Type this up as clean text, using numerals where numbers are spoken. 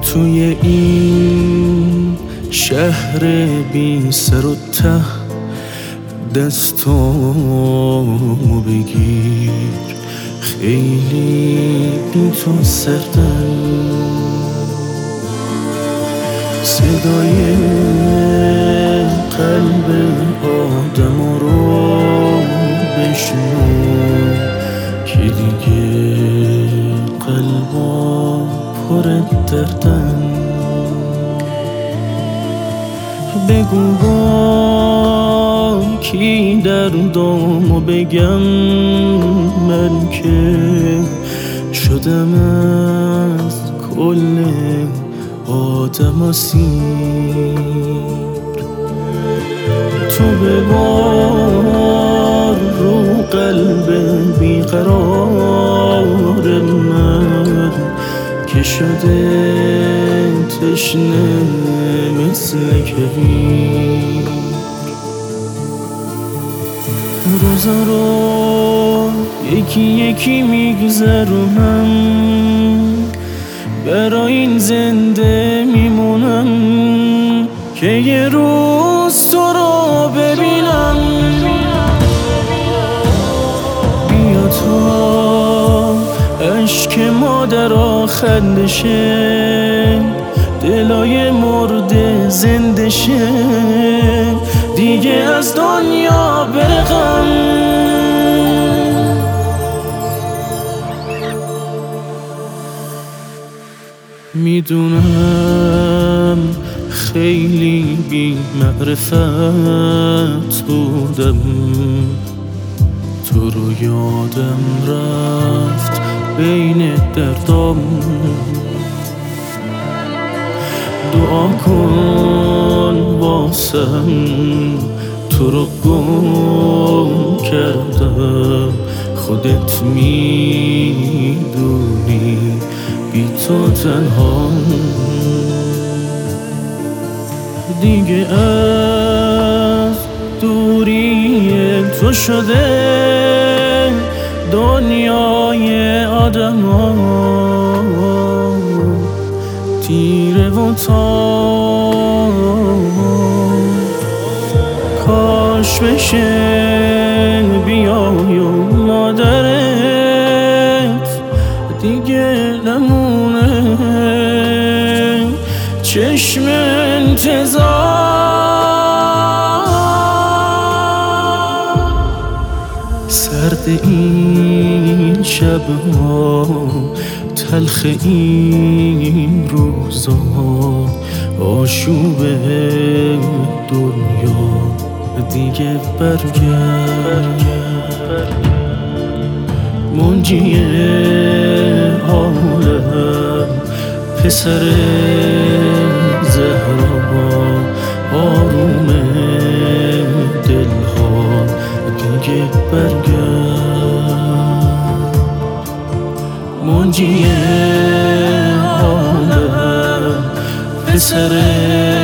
توی این شهر بی سر و ته دستامو بگیر، خیلی بی تو سردم. صدای قلب آدم رو بشنو که دیگه قلبا پر دردن. بگو با کی دردامو بگم، من که شدم از کل آدم اسیر. تو ببار رو قلب بیقرار من که شده تشنه مثل کویر. روزا رو یکی یکی میگذرونم، برای این زنده میمونم که یه روز تو رو ببینم. بیا تا عشق مادر خنده شه، دلای مرده زنده شه، دیگه از دنیا بره غم. میدونم خیلی بی معرفت بودم، تو رو یادم رفت بین دردام. دعا کن واسم، تو رو گم کردم، خودت میدونی بی تو تنها. دیگه از دوری تو شده دنیای آدم ها تیره و تار. کاش بشه بیای و مادرت دیگه نمونه چشم انتظار. سرد این شبها، تلخ این روزا، آشوب دنیا دیگه برگرد. منجی عالم پسر زهرا، آروم دلها دیگه برگرد. منجی عالم پسر